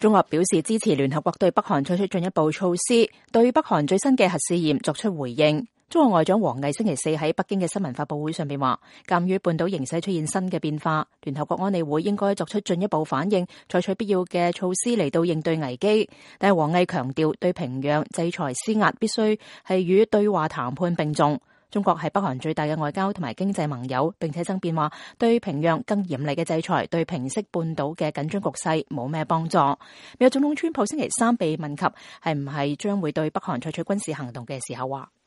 中國表示支持聯合國對北韓採取進一步措施，對北韓最新嘅核試驗作出回應。中國外長王毅星期四喺北京嘅新聞發佈會上邊話，鑒於半島形勢出現新嘅變化，聯合國安理會應該作出進一步反應，採取必要嘅措施嚟到應對危機。但係王毅強調，對平壤制裁施壓必須係與對話談判並重。中國係北韓最大嘅外交同埋經濟盟友，並且爭辯話對平壤更嚴厲嘅制裁對平息半島嘅緊張局勢冇咩幫助。美國總統川普星期三被問及係唔係將會對北韓採取軍事行動嘅時候話，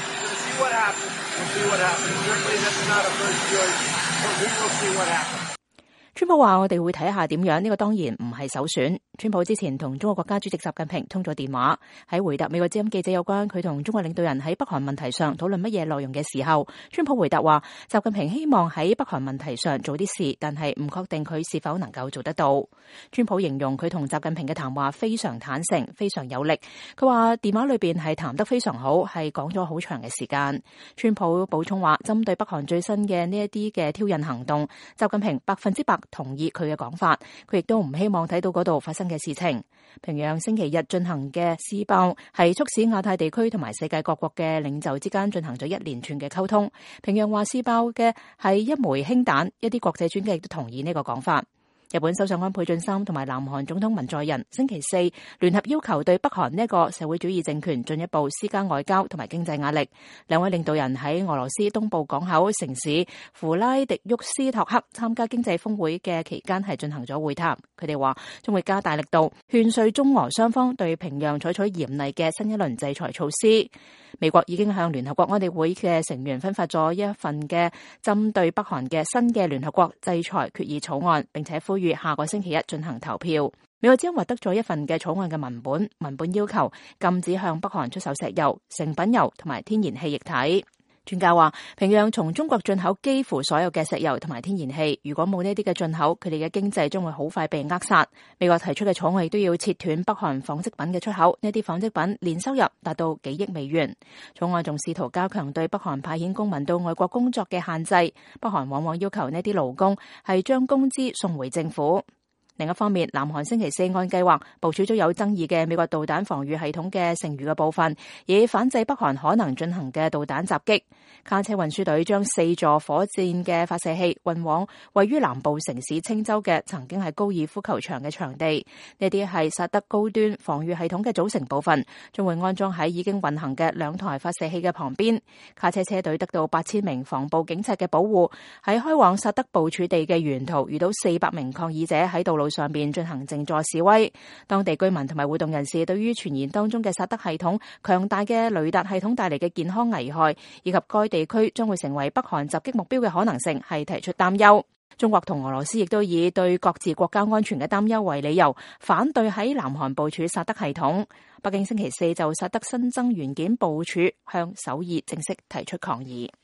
川普話我哋會睇下點樣，呢個當然唔係首選。川普之前同中國國家主席習近平通咗電話，喺回答美國之音記者有關佢同中國領導人喺北韓問題上討論乜嘢內容嘅時候，川普回答話習近平希望喺北韓問題上做啲事，但係唔確定佢是否能夠做得到。川普形容佢同習近平嘅談話非常坦誠，非常有力。佢話電話裏邊係談得非常好，係講咗好長嘅時間。川普補充話，針對北韓最新嘅呢一啲嘅挑釁行動，習近平100%同意佢嘅講法，佢亦都唔希望睇到嗰度發生嘅事情。平壤星期日進行嘅試爆係促使亞太地區同埋世界各國嘅領袖之間進行咗一連串嘅溝通。平壤話試爆嘅係一枚氫彈，一啲國際專家亦都同意呢個講法。日本首相安倍晉三同埋南韓總統文在寅星期四聯合要求對北韓呢一個社會主義政權進一步施加外交同埋經濟壓力。兩位領導人喺俄羅斯東部港口城市弗拉迪沃斯托克參加經濟峰會嘅期間係進行咗會談。佢哋話將會加大力度勸說中俄雙方對平壤採取嚴厲嘅新一輪制裁措施。美國已經向聯合國安理會嘅成員分發咗一份嘅針對北韓嘅新嘅聯合國制裁決議草案，並且呼籲下個星期一進行投票。美國之音獲得咗一份嘅草案嘅文本要求禁止向北韓出售石油、成品油同埋天然氣液體。專家話，平壤從中國進口幾乎所有嘅石油同埋天然氣，如果冇呢啲嘅進口，佢哋嘅經濟將會好快被扼殺。美國提出嘅草案亦都要切斷北韓紡織品嘅出口，呢啲紡織品年收入達到幾億美元。草案仲試圖加強對北韓派遣公民到外國工作嘅限制，北韓往往要求呢啲勞工係將工資送回政府。另一方面，南韓星期四按計劃部署咗有爭議嘅美國導彈防禦系統嘅剩餘嘅部分，以反制北韓可能進行嘅導彈襲擊。卡車運輸隊將4座火箭嘅發射器運往位於南部城市青州嘅曾經係高爾夫球場嘅場地。呢啲係薩德高端防禦系統嘅組成部分，將會安裝喺已經運行嘅2台發射器嘅旁邊。卡車車隊得到8000名防暴警察嘅保護，喺開往薩德部署地嘅沿途遇到400名抗議者喺道路上邊進行靜坐示威。當地居民同埋活動人士對於傳言當中嘅薩德系統強大嘅雷達系統帶嚟嘅健康危害，以及該地區將會成為北韓襲擊目標嘅可能性，係提出擔憂。中國同俄羅斯亦都以對各自國家安全嘅擔憂為理由，反對喺南韓部署薩德系統。北京星期四就薩德新增元件部署向首爾正式提出抗議。